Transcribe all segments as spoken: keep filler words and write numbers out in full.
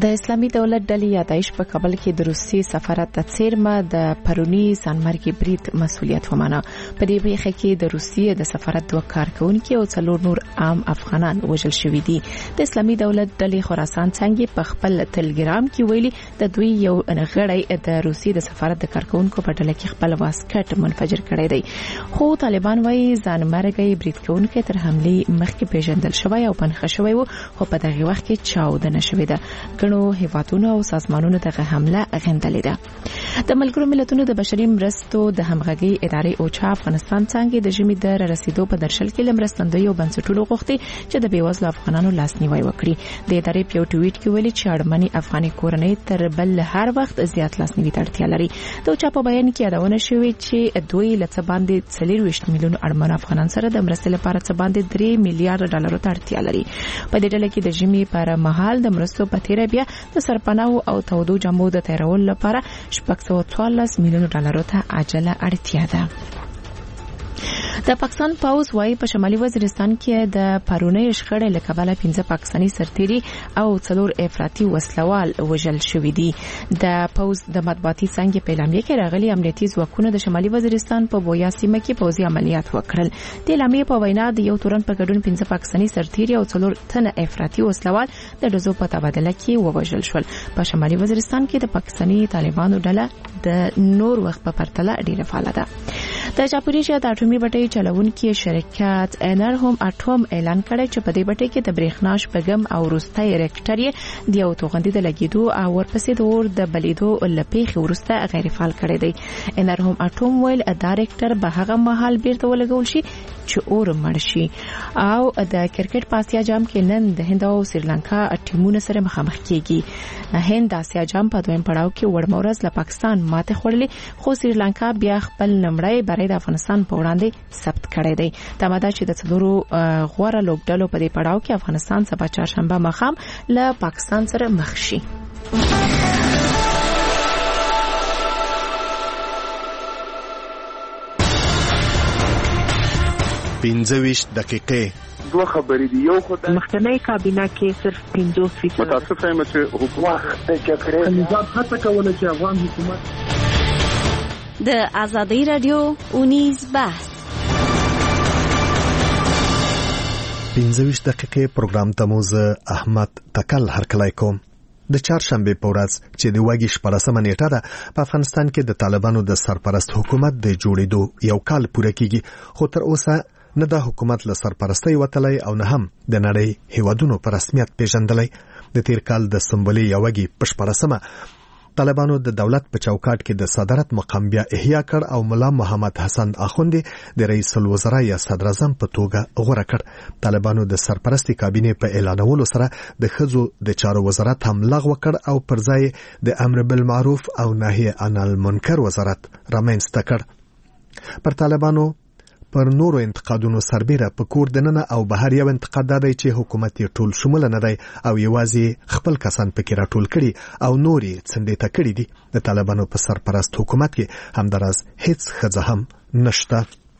د اسلامي دولت ډلې یادایش په کابل کې د روسي سفارت د څیرمه د پرونی سانمرګي برید مسولیت ومانه. په دې پیښه کې د روسي د سفارت دوه کارکونکو او څلور نور عام افغانان وژل شوي دي. د اسلامي دولت ډلې خراسان څنګه په خپل ټلګرام کې ویلي د دوی یو غړی د روسي د سفارت د کارکونکو په ډله کې خپل واسکټ منفجر کړی دی. خو طالبان وايي سانمرګي برید کوونکو تر حمله مخکې پیژندل شوی او پنځه شوی وو، خو په دغه وخت کې چاودنه شوې ده. ګڼو هیوادونو او سازمانونو دغه حمله غندلې ده. د ملګرو ملتونو د بشري مرستو د همغږي ادارې اوچا افغانستان څنګه د ژمي د رسیدو په درشل کې لمرستندوی او بنسټونو غوښتي چې د بیوزلو افغانانو لاسنیوي وکړي. د ادارې په یو ټویټ کې ویلي چې اړمنې افغاني کورنۍ تر بل هر وخت زیات لاسنیوي ته اړتیا لري. د اوچا په بیان کې یادونه شوې چې دوی لڅ باندې څلور ویشت میلیون اړمن افغانان سره د مرستې لپاره څه باندې درې میلیارډ ډالر ته اړتیا لري. په دې ډله کې د ژمي پر مهال د مرستو په تیر بیا د سرپناو او تودو جامو د تیرول لپاره شپږ سوه څوارلس میلیون ډالر ته عاجله اړتیا ده. د پاکستان پوز وايي په شمالي وزیرستان کې د پرونی شخړې له کبله پنځه پاکستاني سرتیري او څلور افراطي وسلوال وژل شوي دي. د پوز د مطبوعاتي څنګه په اعلامیه کې راغلي امنیتي ځواکونه د شمالي وزیرستان په بویا سیمه کې پوځي عملیات وکړل. د اعلامیه په وینا د یو تورن په ګډون پنځه پاکستاني سرتیري او څلور تنه افراطي وسلوال د ډزو په تبادله کې ووژل شول. په شمالي وزیرستان کې د پاکستاني طالبانو ډله د نور وخت په پرتله ډیره فعاله ده. د جاپانیزیا د اټومي بټۍ چلونکي شرکت انرهم اټوم اعلان کړی چې په دې بټۍ کې د برېښنا شپږم او وروستی ریاکټر یې د یو توغندي د لګیدو او ورپسې د اور د بلیدو لپیخ وروسته غیر فعال کړی دی. انرهم اټوم ویل دا ریاکټر به هغه مهال بیرته ولګول شي چې اور مړ شي. او د کرکټ په آسیا جام کې نن د هند او سریلانکا ټیمونو سره مخامخ کیږي. هند د آسیا جام په دویم پړاو کې وړمورز له پاکستان ماته خوړلې، خو سریلانکا بیا خپل نمبرې برای د افغانستان په وړاندې ثبت کړی دی. تماده چې د څلورو غوړه لوبډلو په دې پړاو کې افغانستان سبا چهارشنبه مخام له پاکستان سره مخ شي. پنځه ویشت دقیقې دوه خبرې دي. یو خو د مخکنی کابینه کې صرف پنځوس فیصد متاسفه یم چې حکومت د جګړې نظام هڅه کوله چې افغان حکومت د آزادۍ رادیو اونیز بحث پنځه ویشت دقیقې پروګرام ته موزه احمد تکل هرکلی کوم. د چهارشنبه په ورځ چې د وګي شپږمه نیټه ده په افغانستان کې د طالبانو د سرپرست حکومت د جوړېدو یو کال پوره کیږي، خو تر اوسه نه د حکومت له سرپرستۍ وتلی او نه هم د نړۍ هیوادونو په رسمیت پیژندلی. د تیر کال د سنبلې یو وګي په شپږمه طالبانو د دولت په چوکاټ کې د صدارت مقام بیا احیا کړ او ملا محمد حسن اخوندی د رئیس الوزرا یا صدر اعظم په توګه غوړه کړ. طالبانو د سرپرستی کابینې په اعلانولو سره د خزو د چارو وزارت هم لغوه کړ او پر ځای د امر بالمعروف او نهی عن المنکر وزارت رامنځته کړ. پر طالبانو پر نورو انتقادونو سربیره په کور دننه او بهر یو انتقاد دی چې حکومت یې ټول شمول نه دی او یوازې خپل کسان پکې راټول کړي او نوري څنډې ته کړي دي. د طالبانو په سرپرست حکومت کې همداراز هیڅ ښځه هم نشته.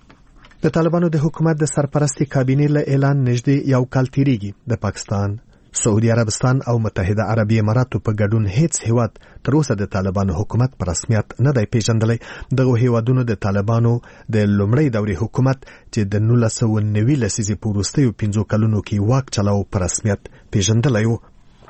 د طالبانو د حکومت د سرپرستی کابینې له اعلان نږدې یو کال تیریږي. د پاکستان، سعودي عربستان او متحده عربي اماراتو په ګډون هیڅ هیواد تر اوسه د طالبانو حکومت په رسمیت نه دی پیژندلی. دغه هیوادونو د طالبانو د لومړۍ دورې حکومت چې د نولس سوه نوي لسیزې په وروستیو پنځو کلونو کې واک چلاو په رسمیت پیژندلی و.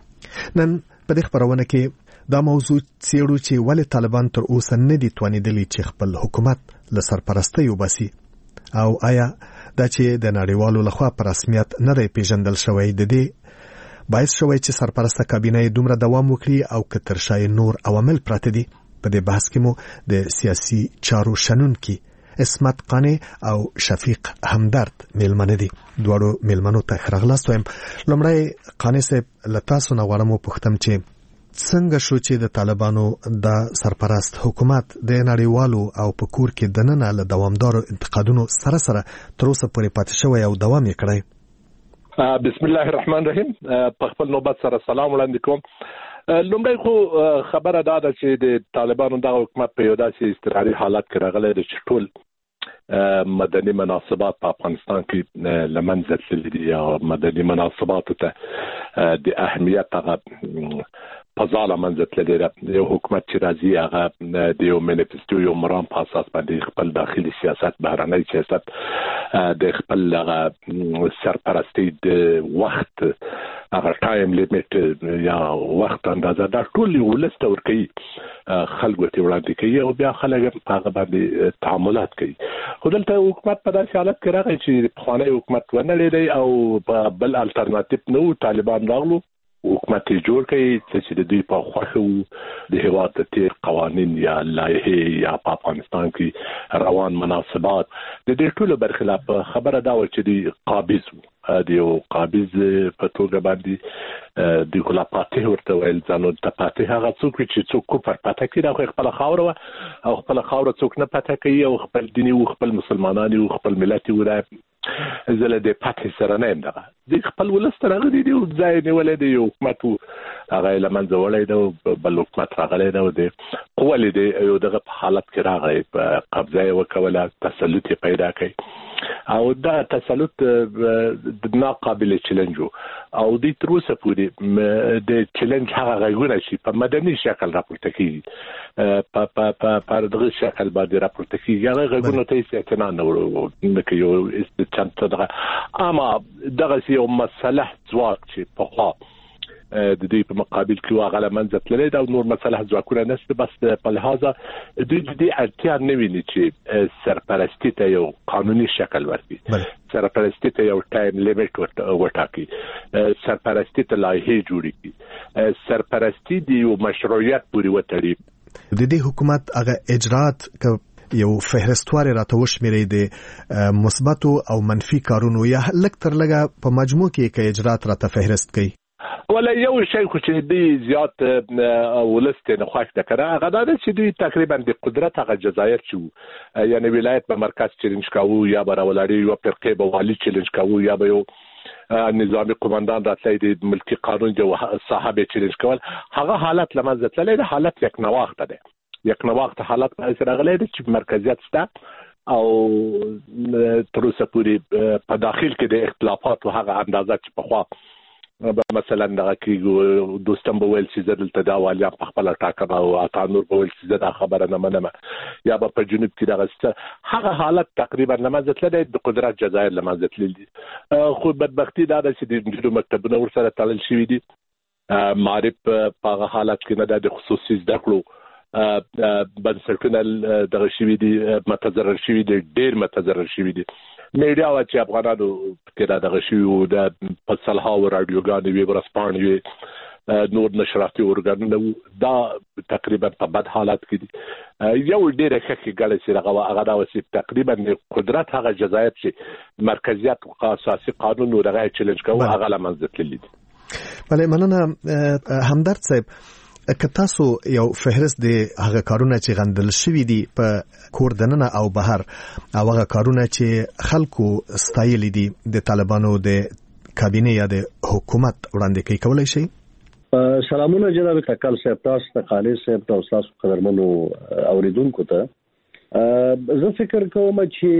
نن په دې خپرونه کې دا موضوع څیړو چې ولې طالبان تر اوسه نه دي توانېدلي چې خپل حکومت له سرپرستۍ وباسي او آیا دا چې د نړیوالو لخوا په رسمیت نه دی پیژندل شوی د دې باعث شوی چې سرپرسته کابینه دومره دوام وکړي او که تر شا نور عوامل پراته دي. په دې بحث کې مو د سیاسي چارو شنونکي عصمت قانع او شفیق همدرد میلمانه دي. دواړو میلمنو ته ښه راغلاست وایم. لومړی قانع صاحب له تاسو نه غواړم وپوښتم چې څنګه شو چې د طالبانو د سرپرست حکومت د نړیوالو او په کور کې دننه له دوامدارو انتقادونو سره سره تر اوسه پورې پاتې شوی او دوام یې کړی؟ بسم الله الرحمن الرحیم. په خپل نوبت سره سلام وړاندې کوم. لومړی خو خبره دا ده چې د طالبانو دغه حکومت په یو داسې اضطراري حالت کې راغلی دی چې ټول مدني مناسبات په افغانستان کې له منځه تللي دي او مدني مناسباتو ته د اهمیت هغه فضاله منځتلې ده یو حکومت چې راځي هغه د یو منیفستو یو مرام په اساس باندې خپل داخلي سیاست بهرنی سیاست د خپل سرپرستی د وخت هغه ټایم لیمټ یا وخت اندازه دا ټول یو لست ورکوي خلکو ته وړاندې کوي او بیا خلک په هغه باندې تعاملات کوي. خو دلته حکومت په داسې حالت کې راغی چې پخوانی حکومت ونه لري او بل الټرناتیو نو طالبان راغلو حکومت جوړ کړي چې د دوی په خوښه د هیواد تیر قوانین یا لایحې یا په افغانستان کې روان مناسبات د دې ټولو برخلاف خبره دا و چې دی قابض د یو قابض په توګه باندې د خلافاتي ورته ویل ځانو ته پاتې هغه څوک چې څوک کوپر پاتې کړي دا خپل خاور او خپل خاور څوک نه پاتې کوي او خپل دیني او خپل مسلمانان او خپل ملت ورای زله د پاتې سره نه انده د خپل ولستر غدي دی او ځای نیولې دی حکومت هغه لمنځه وړي دی بل حکومت راغلی دی د قوالې دی یو دغه په حالت کې راغی په قبضه وکوله تسلط پیدا کړي او دا تسلط د ناقابل چیلنج او د تر اوسه پورې د چیلنج هغه غوونه شي په مدني شکل راپورته کیږي په په په په دغه شکل باندې راپورته کیږي هغه غوونه ته استثنا نه ورو یو استثنا دغه اما دغه یو مسله ځواک چې په خوا د دې په مقابل کې واغله منځت لري دا نور مسله ځواکونه نشته بس په لحاظه د دې اړتیا نه ویني چې سرپرستی ته یو قانوني شکل ورکړي سرپرستی ته یو ټایم لیمټ وټاکي سرپرستی ته لایحې جوړ کړي سرپرستی د یو مشروعیت پورې وتړي د دې حکومت هغه اجرات ک یو فهرستوار راته وشمیري د مثبت او منفي کارونو یا لک تر لګه په مجموع کې کې اجرات راته فهرست کړي ولا یو شی خو چې دی زیات ولست نه خوښ ده کړه هغه دا چې دوی تقریبا د قدرت هغه جزایت شو یعنی ولایت په مرکز چیلنج کاوه یا براولاری یو فرقه به والی چیلنج کاوه یا به یو نظامی قومندان راتلی د ملکی قانون جو صاحب چیلنج کول هغه حالت لمزه تللی حالت یک نواخت ده یک نواخت حالت په راغلی چې مرکزیت شته او تر اوسه پورې په داخل کې د اختلافات او هغه اندازه چې په خوا مثلا دغه کې دوستم به ویل چې زدل تداوالیا په خپل ټاکه او اتانور به ویل چې زدا خبره نه منم یا په جنوب کې دغه هغه حالت تقریبا لمزت لري د قدرت جزایر لمزت لري خو بدبختی دا چې د مکتبونو ور سره تړل شوی دي معرف په حالت کې نه د خصوصي زده کړو بنسټونه دغه شوی دي متضرر شوی دي ډیر متضرر شوی دي میډیا او چې افغانانو کې دا دغه شی او د فصلها او رادیوګانې وی ورسپانې نور نشراتي اورګانونه دا تقریبا په بد حالت کې دي یو ډیره ښه ګړې چې هغه هغه دا وسی تقریبا قدرت هغه جزایت چې مرکزیت او اساسي قانون او دغه چیلنج کوي هغه لمنځه تللی دي. بله مننه همدرد صاحب که تاسو یو فهرست د هغه کارونه چې غندل شوی دي په کور دننه او بهر او هغه کارونه چې خلکو ستایلی دي د طالبانو د کابینه یا د حکومت وړاندې کوي کولای شي؟ سلامونه جناب تکل صاحب تاسو ته خالص صاحب تاسو تاسو قدرمنو اوریدونکو ته زه فکر کوم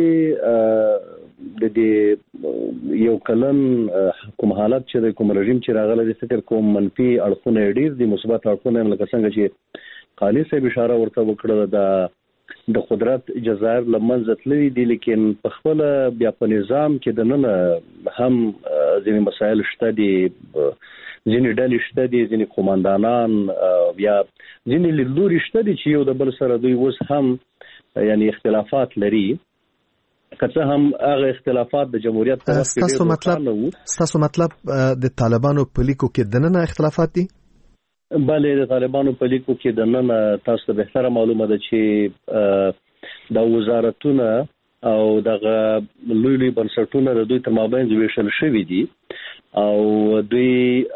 چې د دې یو کلن کوم حالت چې د کوم رژیم چې راغله د فکر کوم منفي اړخونه ډیر دي مثبت اړخونه لکه څنګه چې خالص صاحب اشاره ورته وکړه د د قدرت جزایر لمنځه تللی دي لیکن په خپل بیا په نظام کې د نن هم ځینې مسایل شته دي ځینې ډلې شته دي ځینې قومندانان یا ځینې لیدلوري شته دي چې یو د بل سره دوی اوس هم یعنی اختلافات لري کله هم هغه اختلافات د جمهوریت په وخت کې ډېر مطلب ستاسو مطلب د طالبانو په لیکو کې دننه اختلافات دي؟ بله د طالبانو په لیکو کې دننه تاسو ته بهتره معلومه ده چې د وزارتونه او دغه لوی لوی بنسټونه د دوی تر مابین ویشل شوي دي او دوی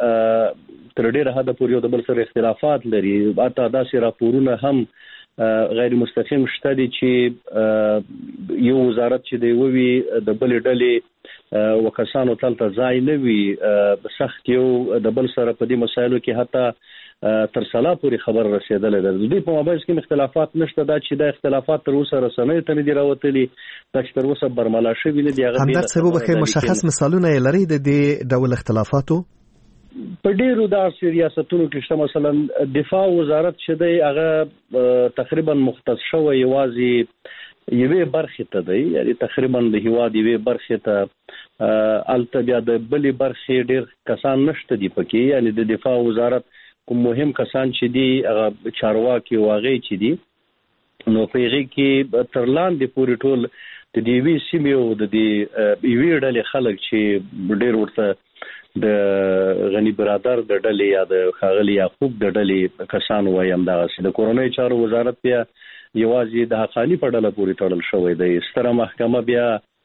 تر ډېره حده پورې د بل سره اختلافات لري حتی داسې راپورونه هم غیر مستقیم شته دي چې یو وزارت چې دی ووي د بل ډلې وکسانو تلته ځای نه وي سخت یو د بل سره په دې مسایلو کې حتی تر سلا پورې خبر رسیدلې ده د دوی په مابین کې اختلافات نشته دا چې د اختلافات تر اوسه رسنۍ ته نه دي راوتلي دا چې تر اوسه برملا شوي نه دي هغه همدرد صاحب به مشخص مثالونه لري د دې ډول اختلافاتو په ډیرو داسې ریاستونو کې شته، مثلا دفاع وزارت چې دی هغه تقریبا مختص شوی یوازې یوې برخې ته دی، یعنی تقریبا د هیواد یوې برخې ته الته بیا د بلې برخې ډیر کسان نشته دي پکې، یعنی د دفاع وزارت کوم مهم کسان چې دي هغه چارواکي واغې چې دي، نو په هغې کې تر لاندې پورې ټول د دې یوې سیمې او د دې یوې ډلې خلک چې ډیر ورته د غنی برادر د ډلې یا د ښاغلي یعقوب د ډلې کسان وایم، دغسې د کورنیو چارو وزارت بیا یوازې د حقاني په ډله پورې تړل شوی دی، ستره محکمه بیا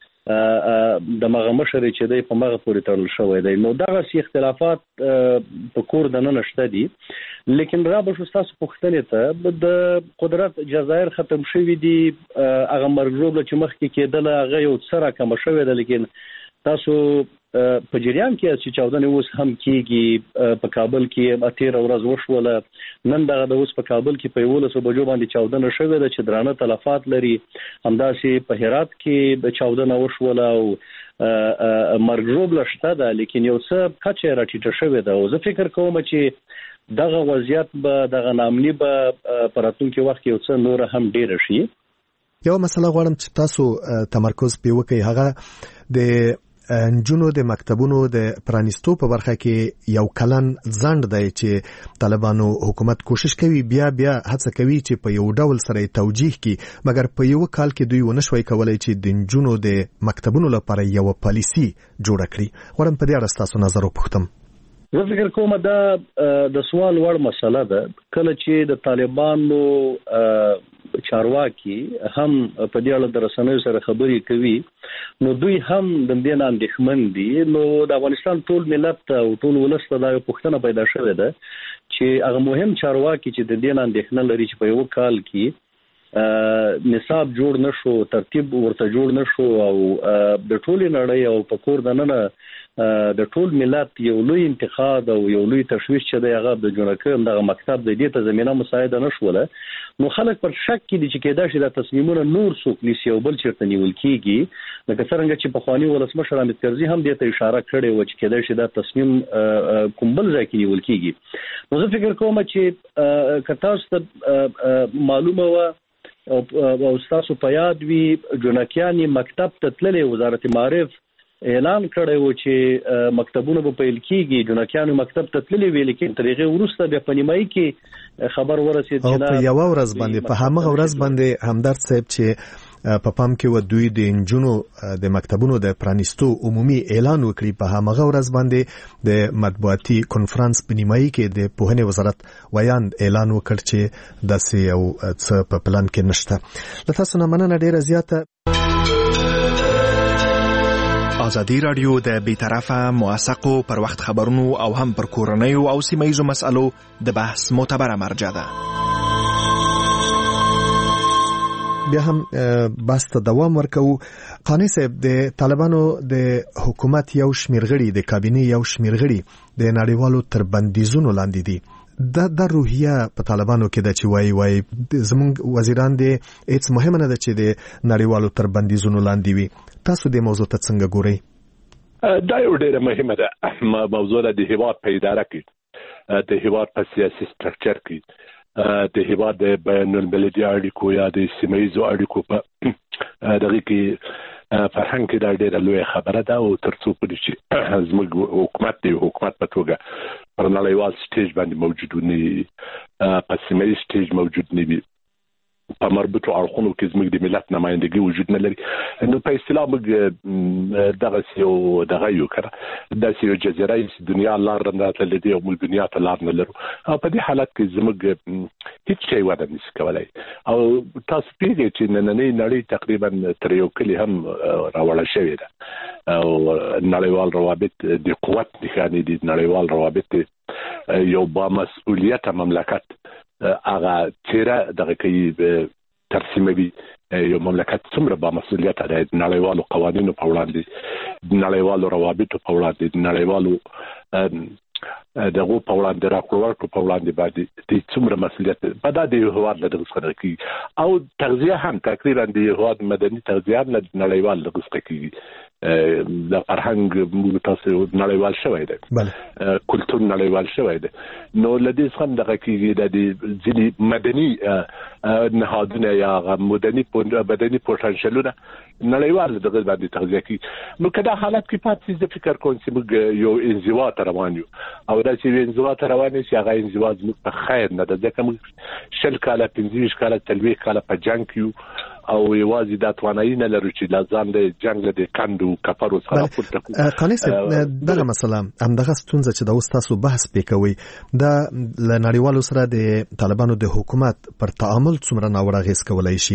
د مغه مشر چې دی په مغه پورې تړل شوی دی. نو دغسې اختلافات په کور دننه شته دي، لیکن را به شو ستاسو پوښتنې ته د قدرت جزایر ختم شوي دي، هغه مرګ ژوبله چې مخکې کېدله هغه یو څه راکمه شوې ده، لیکن تاسو په جریان کې چې چاودنې اوس هم کېږي، په کابل کې اتیره ورځ وشوله، نن دغه د اوس په کابل کې په یولسو بجو باندې چاودنه شوې ده چې درانه تلفات لري، همداسې په هرات کې چاودنه وشوله او مرګ ژوبله شته ده، لیکن یو څه کچه راټیټه شوې ده، او زه فکر کوم چې دغه وضعیت به دغه ناامني به په راتلونکي وخت کې یو څه نوره هم ډیره شي. یو مسله غواړم چې تاسو تمرکز پې وکړئ، هغه د نجونو د مکتبونو د پرانیستو په برخه کې یو کلن ځنډ دی چې طالبانو حکومت کوشش کوي بیا بیا هڅه کوي چې په یو ډول سره توجیه کړي، مګر په یو کال کې دوی ونه شوي کولای چې د نجونو د مکتبونو لپاره یو پالیسي جوړه کړي. غواړم په دې اړه ستاسو نظر وپوښتم. زه فکر کوم دا د سوال وړ مسله ده، کله چې د طالبانو چارواکي هم په دې اړه د رسنیو سره خبرې کوي، نو دوی هم د دې نه اندېښمن دي. نو د افغانستان ټول ملت او ټول ولس ته دا یو پوښتنه پیدا شوې ده چې هغه مهم چارواکي چې د دې نه اندېښنه لري چې په یو کال کې نصاب جوړ نشو، ترتیب ورته جوړ نشو، او د ټولې نړۍ او په کور دننه د ټول ملت یو لوی انتقاد او یو لوی تشویش چې دی هغه د جوړکم دغه مکتب د دې ته زمينه مساعده نشوله، نو خلک پر شک کې دي چې کېدای شي د تصمیمونو نور څوک نیسي او بل چېرته نیول کېږي، لکه څرنګه چې پخواني ولسمشر حامد کرزي هم دې ته اشاره کړې وه چې کېدای شي دا تصمیم کوم بل ځای کې نیول کېږي. نو زه فکر کوم چې که تاسو ته معلومه وه او ستاسو په یاد وي، جونکیانې مکتب ته تللی، وزارت معارف اعلان کړی و چې مکتبونه به پیل کېږي، جونکیانو مکتب ته تللی وي، لیکن تر هغې وروسته بیا په نیمایي کې خبر ورسېد او په یوه ورځ باندې په همغه ورځ باندې همدرد صاحب چې په پام کې و دوی د نجونو د مکتبونو د پرانیستو عمومي اعلان وکړي، په همغه ورځ باندې د مطبوعاتي کنفرانس په نیمایي کې د پوهنې وزارت ویاند اعلان وکړ چې داسې یو څه په پلان کې نشته. له تاسو نه مننه ډېره زیاته. ازادي رادیو د بیطرفه موثقو پر وخت خبرونو او هم پر کورنیو او سیمه‌ییزو مسألو د بحث معتبره مرجع ده. بیا هم بحث ته دوام ورکوو. قانی صاحب، د طالبانو د حکومت یو شمېر غړي، د کابینې یو شمېر غړي د نړیوالو تر بندیزونو لاندې دي. دا د روحیه په طالبانو کې د چې وای وای زمونږ وزیران دي هیڅ مهمه نه ده چې د نړیوالو تر بندیزونو لاندې وي. تاسو د موضوع ته څنګه ګورئ؟ دا یو ډېره مهمه ده موضوع ده، د هیواد په اداره کې، د هیواد په سیاسي سټرکچر کې، د هیواد د بین المللي اړیکو یا د سیمه‌ییزو اړیکو په دغه کې فرهنګ کې دا ډېره لویه خبره ده، او تر څو پورې چې زموږ حکومت دی حکومت په توګه پر نړیوال سټیج باندې موجود نه، په سیمه‌ییز سټیج موجود نه وي، په مربوطو اړخونو کې زموږ د ملت نمایندګي وجود نه لري، نو په اصطلاح موږ دغسې یو دغه یو که داسې یو جزیره چې دنیا لار نه تللی دی او موږ دنیا ته لار نه لرو، او په دې حالت کې زموږ هیڅ شی وده نشي کولی. او تاسو پوهېږئ چې نننۍ نړۍ تقریبا تر یو کلي هم راوړه شوې ده، او نړیوال روابط د قوت نښانې دي، نړیوال روابط یو بامسؤلیته مملکت هغه چیرې دغه کوي ترسیموي، یو مملکت څومره بامسؤلیته دی د نړیوالو قوانینو په وړاندې، د نړیوالو روابطو په وړاندې، د نړیوالو دغو په وړاندې راکړو ورکړو په وړاندې باندې د څومره مسؤلیت په دا د یو هېواد له دغه څخه کېږي، او تغذیه هم تقریبا د یو هېواد مدني تغذیه هم له نړیوال دغه څخه کېږي، د فرهنګ موږ تاسو نړیوال شوی دی بله کلتور نړیوال شوی دی نو لدې څخه دغه کېږي د ځینې مدني نهادونه یا مدني بدني پوتنشلونه نړیوال دغه باندې تغذیه کوي نو کله حالت کې پاتې د فکر کوم چې موږ یو انزوا ته روان یو او دا چې انزوا ته روان شي هغه انزوا زموږ په خیر نه ده ځکه موږ شل کاله پنځه کاله تلوي کاله په جنگ یو او یوازې د توانایي نه لرو چې لازم د جنگ د کندو کفرو سره پورته قانیس دغه مسله همدغه ستونزه چې د اوستاسو بحث پکوي د نړیوالو سره د طالبانو د حکومت پر تعامل څومره ناوړه غیس کولای شي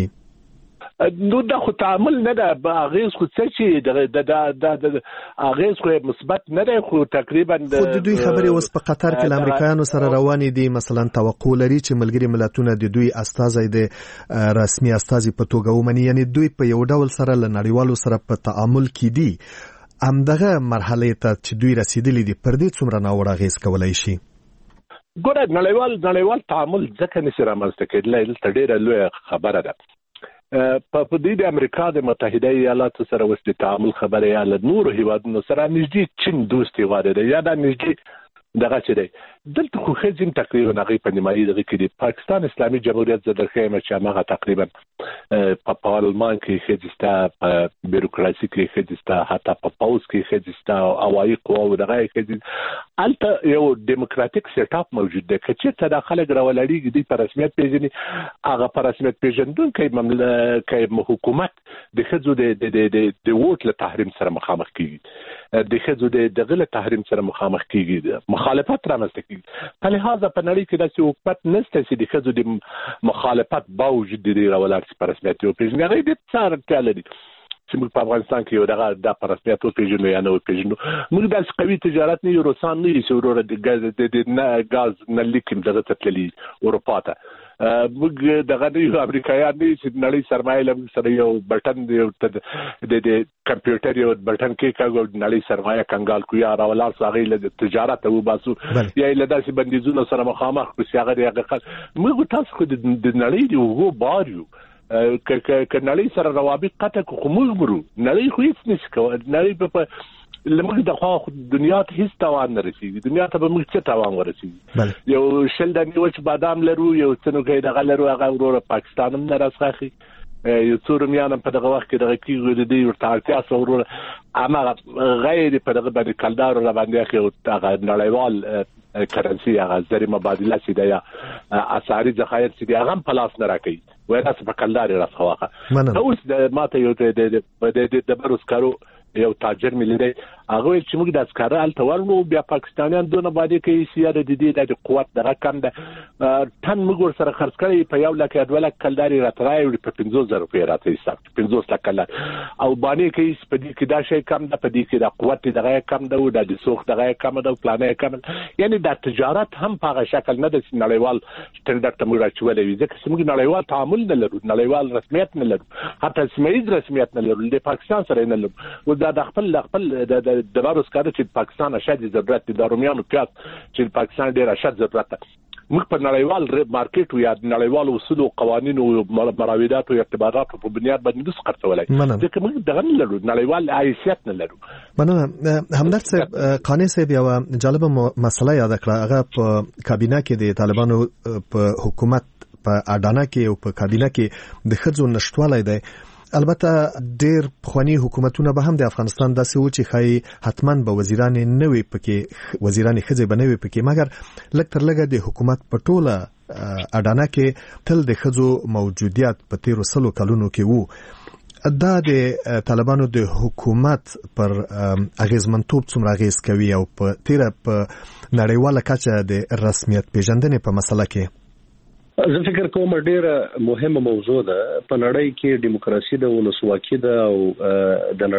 نو دا خو تعامل نه ده اغیز خو څه چې د د د اغیز خو مثبت نه ده خو تقریبا د دوی خبرې اوس په قطر کې د امریکایانو سره روانې دي مثلا توقع لري چې ملګری ملتونه د دوی استازي د رسمي استازي په توګه ومني یعنی دوی په یو ډول سره له نړیوالو سره په تعامل کې دي همدغه مرحله ته چې دوی رسیدلي دي پر دې څومره ناوړه غیز کولای شي ګوره نړیوال نړیوال تعامل ځکه نشي رامنځته کېدلای دلته ډېره لویه خبره ده په دې د امریکا د متحده ایالاتو سره وسته تعامل خبره یا له نورو هیوادونو سره نږدې چین دوستي غواړي دا یا د نږدې دغه چې دی دلته خو خځین تقریبا هغه په نیمایي دغه کې د پاکستان اسلامي جمهوریت زده خیمه چې هغه تقریبا په پارلمان کې خځستا په بیروکراسي کې خځستا حتی په پاوس کې خځستا اوایي قواو دغه خځ الته یو دیموکراتیک سیټ اپ موجود دی چې ته داخله ګرولړي د په رسمیت پیژني هغه په رسمیت پیژندونکو مملکت حکومت د خځو د د د ووټ له تحریم سره مخامخ کیږي د خځو د دغه له تحریم سره مخامخ کیږي مخالفت رامنځته کیږي په لحاظه په نړۍ کې د حکومت نشته چې د خځو د مخالفت باوجود د راولار پر رسمیت او پیژنګ غوډه څار تعالی چې موږ په افغانستان کې یو دغه د پر رسمیت او پیژنو یا نو پیژنو موږ د قوي تجارت نه یو روسان نه یو ورور د غاز د غاز نه لیکم دغه تتللی اروپا ته موږ دغه د امریکایان نه چې نړۍ سرمایه لږ سره یو بټن د د کمپیوټر یو بټن کې کاغو نړۍ سرمایه کنګال کو یا راولار ساغې له تجارت او باسو یا له داسې بندیزونو سره مخامخ کو سیاغه دی هغه موږ تاسو خو د نړۍ دی وګو باریو ک ک نړۍ سره روابط قطع کو موږ ګرو نړۍ خو هیڅ نشي کوي نړۍ په لمغه د خو دنیا ته هیڅ توان نه رسیږي دنیا ته به موږ څه توان ورسیږي یو شل د نیوچ بادام لرو یو څنو کې دغه لرو هغه ورور پاکستان هم نه راځي یو څور میانم په دغه وخت کې دغه کیږي د دې ورته اړتیا سره اما غیر په دغه باندې کلدار را باندې کې دغه نړیوال کرنسي هغه زری مبادله سي د یا اساري ذخایر سي هغه پلاس نه راکې وای تاسو په کلدار راځه اوس د ماته یو د د د بروسکارو یو تاجر ملي هغه چې موږ د اسکاره ال تورنو بیا پاکستانیان دونه باندې کې سیاده د دې د قوت دغه کم ده تن موږ سره خرڅ کړی په یو لکه ادوله کلداري راترای په پنځوس زره روپیا راته حساب پنځوس لک کلدار او باندې کې په دې کې دا شی کم ده په دې کې د قوت دغه کم ده او د سوخ دغه کم ده او پلانې کم یعنی د تجارت هم په هغه شکل نه د نړیوال سټنډرډ ته موږ راچولې ځکه چې موږ نړیوال تعامل نه لرو نړیوال رسمیت نه لرو حتی سیمه‌یز رسمیت نه لرو د پاکستان سره نه لرو او دا د خپل خپل د د بارس کار چې پاکستان اشد ضرورت د رومیانو پیاس چې پاکستان ډیر اشد ضرورت موږ په نړیوال مارکیټ او یا نړیوال اصول او قوانين او مراودات او ارتباطات په بنیاد باندې د خرڅولای ځکه موږ دغه نه لرو نړیوال حیثیت نه لرو مننه همدرد صاحب قانع صاحب یو جالب مسله یاد کړه هغه په کابینه کې د طالبانو په حکومت په اډانه کې او په کابینه کې د خځو نشټوالای دی البته ډیر خواني حکومتونه به هم د افغانستان داسې و چې خای حتما به وزیران نوي پکې وزیران خځې بنوي پکې مګر لکه تر لګه د حکومت په ټوله اډانه کې تل د خځو موجودیت په تیرو سلو کلونو کې وو دا د طالبانو د حکومت پر اغیزمنتوب څومره اغیز کوي او په تیره په نړیواله کچه د رسمیت پیژندنې په مسله کې زه فکر کوم ډیره مهمه موضوع ده په نړۍ کې دیموکراسي د ولسواکي ده او د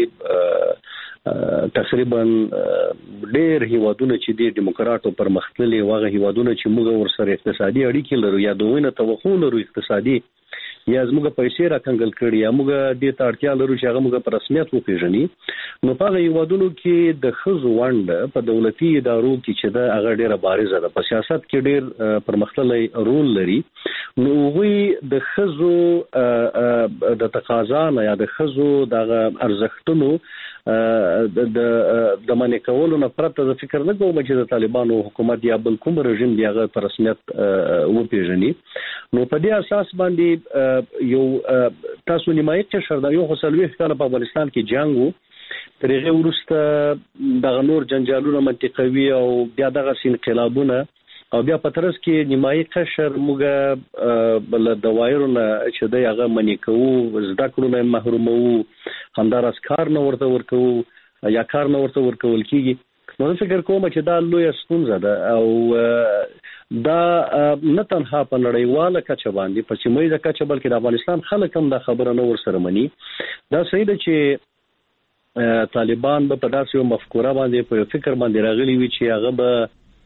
نړۍ تقریبا ډیر هیوادونه چې د دیموکراتو پر مختللي واغه هیوادونه چې موږ ورسره اقتصادي اړیکې لرو یا دوینه توقع لرو اقتصادي یا زموږ پیسې راکنګل کړي یا موږ د تاړتیا لرو چې هغه موږ په رسمیت وپیژني نو په هیوادونو کې د خزو ونډه په دولتي ادارو کې چې دا هغه ډیره بارزه ده په سیاست کې ډیر پرمختللی رول لري نو وی د خزو د تقاضا نه یا د خزو د ارزښتونو د د منې کولو نه پرته زه فکر نه کوم چې د طالبانو حکومت یا بل کوم رژیم دی هغه په رسمیت وپیژني. نو په دې اساس باندې یو تاسو نیمایي قشر د یو خصلوي کال په افغانستان کې جنگ وو، تر هغه وروسته د نور جنجالونو منطقوي او بیا دغه انقلابونه او بیا په ترڅ کې نیمایي قشر موږ بل د وایرونه چې د هغه منې کوو، زده کړو نه محرومو، همدارس کار نه ورته ورکو یا کار نه ورته ورکول کیږي. نو فکر کوم چې دا لوی ستونزه ده او دا نه تنها په نړیواله کچه باندې په سیمه کچه بلکې د افغانستان خلک هم دا خبره نه ورسره مني. دا صحیح ده چې طالبان به په داسې یو مفکوره باندې په فکر باندې راغلي وي چې هغه به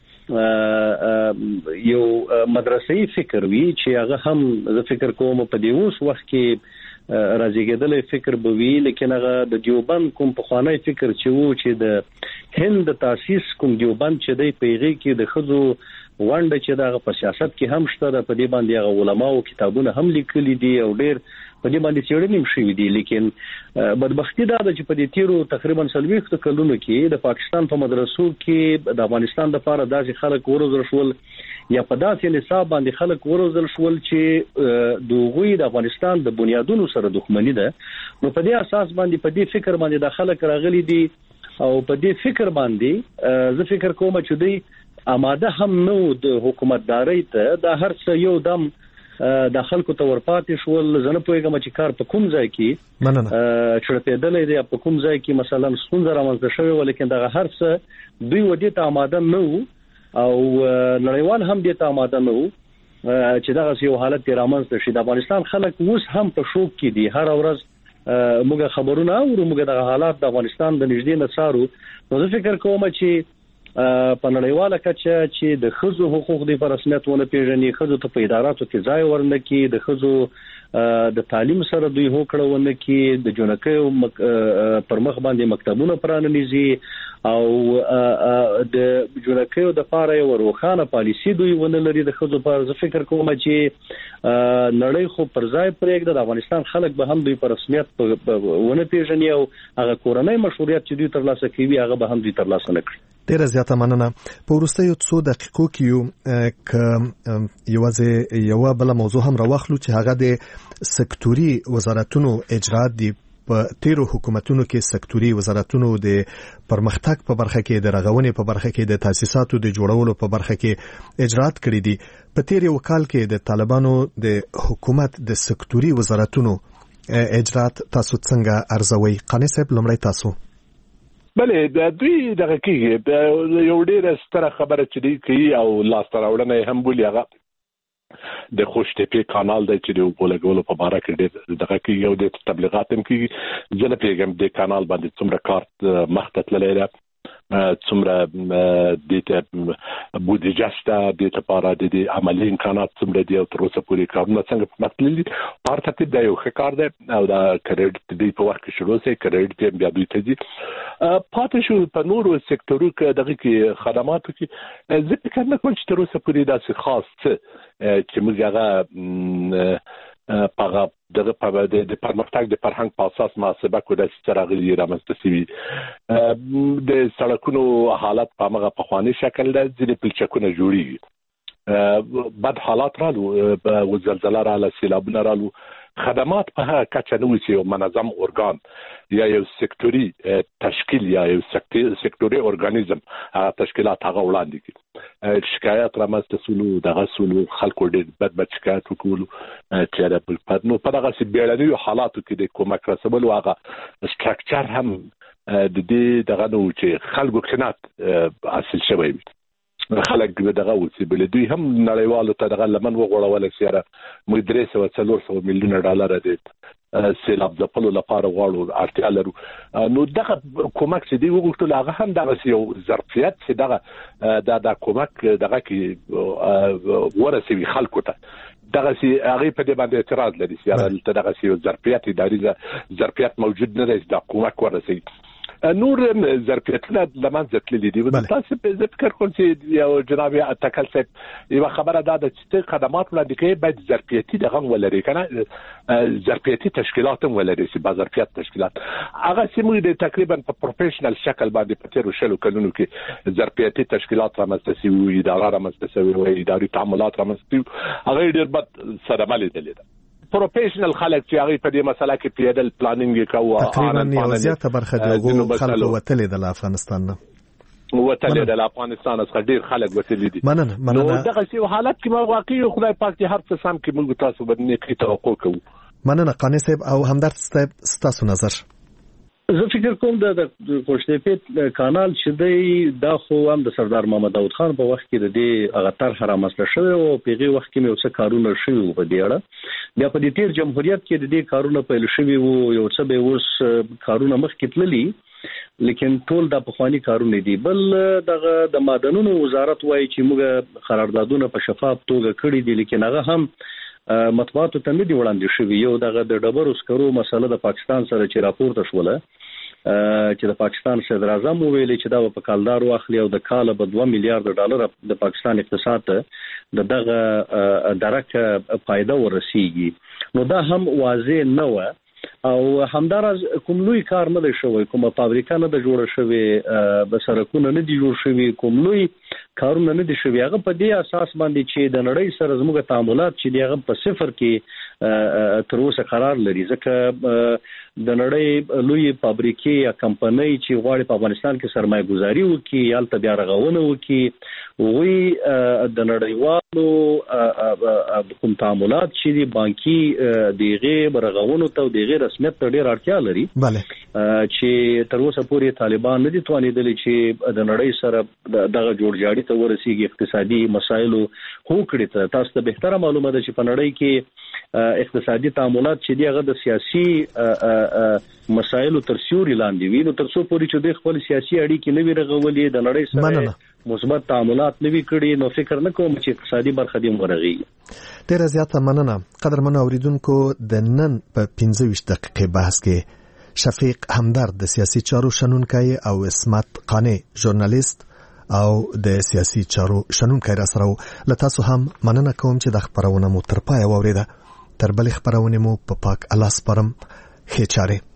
یو مدرسې فکر وی چې هغه هم زه فکر کوم په دې اوس وخت کې راځيګدل فکر به وی، لیکن هغه د دیوبند کوم په خوانی فکر چې وو چې د هند تاسیس کوم دیوبند چې دی پیغي کې د خزو وانډه چې دغه په سیاست کې هم شته د په دې باندې هغه علما او کتابونه هم لیکلي دي او ډېر په دې باندې څېړنې شوې دي. لیکن بدبختی دا ده چې په دې تیرو تقریبا څلوېښت کلونو کې د پاکستان په مدرسو کې د افغانستان لپاره داسې خلک وروزل شول یا په داسې نصاب باندې خلک وروزل شول چې دوی د افغانستان د بنیادونو سره دښمنی ده. نو په دې اساس باندې په دې فکر باندې د خلک راغلي دي او په دې فکر باندې زه فکر کوم چې دوی آماده هم نو د حکومتداري ته د هر څه یو دم د خلکو ته ورپاتې شول. زنه پوهیږم چې کار په کوم ځای کې مننه چړپېدلې دی، په کوم ځای کې مثلا ستونزه رامنځته شوې و، لیکن دغه هر څه دوی ودی ته آماده نه وو او نړیوال هم دې ته آماده نه وو چې دغه یو حالت رامنځته شي. د افغانستان خلک اوس هم په شوک کې دي، هر ورځ موږ خبرونه اورو، موږ دغه حالات د افغانستان د نږدې نه څارو. نو زه فکر کوم چې په نړیواله کچه چې د خزو حقوق د په رسمیت ونه پیژني، خزو ته په اداراتو کې ځای ورنکي، د خزو د تعلیم سره دوی هوکړه ونکي، د جنکیو پر مخ باندې مکتبونه پرانیزي او د جنکیو د پاره یو روخانه پالیسی دوی ونه لري د خزو په. زه فکر کوم چې نړۍ خو پر ځای پرېږده، د افغانستان خلک به هم دوی په رسمیت ونه پیژني او هغه کورنۍ مشروعیت چې دوی ترلاسه کوي هغه به هم دوی ترلاسه نه کړي. ډیره زیاته مننه. په وروستیو څو دقیقو کې یو ک یوازې یو بل موضوع هم راوخلو چې هغه د سکتوري وزارتونو اجرات دي. په تیرو حکومتونو کې سکتوري وزارتونو د پرمختګ په برخه کې، د رغونې په برخه کې، د تاسیساتو د جوړولو په برخه کې اجرات کړی دي. په تیر یو کال کې د طالبانو د حکومت د سکتوري وزارتونو اجرات تاسو څنګه ارزوي؟ قانی صاحب لمړی تاسو. بله د دوی دغه کې یو ډېر ستره خبره چې دی کوي او لاسته راوړنه هم بولي هغه د خوشتپې کانال دی چې د اوبو لګولو په باره کې ډېر دغه کې یو د تبلیغات هم کوي. زه نه پوهېږم د کانال باندې څومره کار مخته تللی ده، څومره د ته بودیجه شته، د ته لپاره د عملي امکانات څومره دي او تر اوسه پورې کارونه څنګه په مخ تللي. په هر ترتیب دا یو ښه کار دی او دا کریډټ دوی په وخت کې شروع شي، کریډټ یې بیا دوی ته ځي. پاتې شو په نورو سکتورو کې دغه کې خدماتو کې زه فکر نه کوم چې تر اوسه پورې داسې خاص څه چې موږ هغه پاغه دغه په د پرمختګ د فرهنګ په اساس محاسبه کوي چې راغلي رامنځته شوي. د سړکونو حالت په هغه پخوانی شکل ده، ځینې پلچکونه جوړیږي، بد حالات رالو، زلزله رااله، سیلابونه رالو، خدمات په هغه کچه نه وي چې یو منظم ارګان یا یو سکتوري تشکیل یا یو سکتوري ارګانیزم تشکیلات هغه وړاندې کړي. شکایت رامنځته سولو، دغه سولو خلکو ډېر بد بد شکایت وکولو چې نو په دغه بیړنیو حالاتو کې د کومک رسولو هغه سټرکچر هم د دې دغه نو چې خلکو خدمت حاصل شوی وي. خلک دغه وسی بل دوی هم نړیوالو ته دغه لمن وغوړول سیاره موږ درې سوه څلور سوه میلیونه ډالر د سیلاب ځپلو لپاره غواړو، اړتیا لرو. نو دغه کومک چې دی وغوښتل هغه هم دغه یو ظرفیت چې دغه دا د کومک دغه کې ورسوي خلکو ته، دغه سي هغه په دې باندې اعتراض لري چې دغه سي ظرفیت اداري ظرفیت موجود نه دی د کومک ورسوي. نور ظرفیتونه لمنځه تللي دي. تاسو په فکر کوم چې یو جناب تکل صاحب یو خبره ده چې خدمات وړاندې کوي باید ظرفیتي دغه ولري کنه ظرفیتي تشکیلات هم ولري چې با ظرفیت تشکیلات هغه سیمه د تقریبا په پروفیشنل شکل باندې په تیر شلو کلونو کې ظرفیتي تشکیلات رامنځته شوي اداره رامنځته شوي او اداري تعاملات رامنځته هغه ډېر بد سره ملي دي. پروفیشنل خلک چې هغه په دې مسله کې پیډل پلانینګ کوي تقریبا یو زیاته برخه د هغو خلکو وتلې د افغانستان نه وتلې د افغانستان څخه ډیر خلک وتلې دي. مننه مننه. نو دغه سی حالت کې ما واقعي خدای پاک دې هر څه سم کې موږ تاسو باندې کې توقع کوو. مننه قانی صاحب او همدرد صاحب ستاسو نظر. زه فکر کوم د کوشتېپیټ کانال چې دی دا خو هم د سردار محمد داود خان په وخت کې د دې هغه طرح رامنځته شوی او په هغه وخت کې مې څه کارونه شوي په دې اړه. بیا په دې تیر جمهوریت کې د دې کارونه پیل شوي وو یو څه به اوس کارونه مخکې تللي لیکن ټول د پخوانی کارونه دي. بل دغه د معدنونو وزارت وایي چې موږ قراردادونه په شفاف توګه کړی دي لیکن هغه هم مطبوعاتو ته نه دی وړاندې شوی. یو دغه د ډبرو سکرو مسله د پاکستان سره چې راپورته شوله چې د پاکستان صدر اعظم ویلي چې دا په کالدار واخلي او د کال په دوه میلیارډ ډالر د پاکستان اقتصاد ته د دغه درکه فائدہ ورسیږي نو دا هم واضح نه و او همدارز کوم لوی کار نه دی شوی کومه فابریکه نه د جوړه شوی به سرکونه نه دی جوړ شوی کوم لوی کارونه نه دي شوی. هغه په دې اساس باندې چې د نړۍ سره زموږ تعاملات چې دی هغه په صفر کې تر اوسه قرار لري ځکه د نړۍ لوی فابریکې یا کمپنۍ چې غواړي په افغانستان کې سرمایه گذاري وکړي یا البته بیا رغونه وکړي وی د نړیوالو کوم تعاملات چې دی بانکي دغه رغونو ته دغه رسمیت ته ډېر اړتیا لري. بله چې تر اوسه پورې طالبان نه دي توانېدلي چې د نړۍ سره دغه جوړجاړي ته ورسیږي اقتصادي مسایلو هوکړي ته. تاسو ته بهتره معلومه ده چې په نړۍ کې اقتصادي تعاملات چې دی هغه د سیاسي مسایلو تر سیوري لاندې وي نو تر څو پورې چې د خپل سیاسي اړیکې نه وي رغولې د نړۍ سره مثبت تعاملات نه وي کړي نو فکر نه کوم چې اقتصادي برخه دې ورغي. ډیره زیاته مننه. قدرمنو اوریدونکو د نن په پنځه ویشت دقیقې بحث کې شفیق همدرد د سیاسي چارو شنونکی او اسمت قانی ژورنالیست او د سیاسي چارو شنونکی را سره له تاسو هم مننه کوم چې د خبرونه مو تر پای واوریده. تر بلې خبرونه مو په پاک الله سپارم. ښه چاره.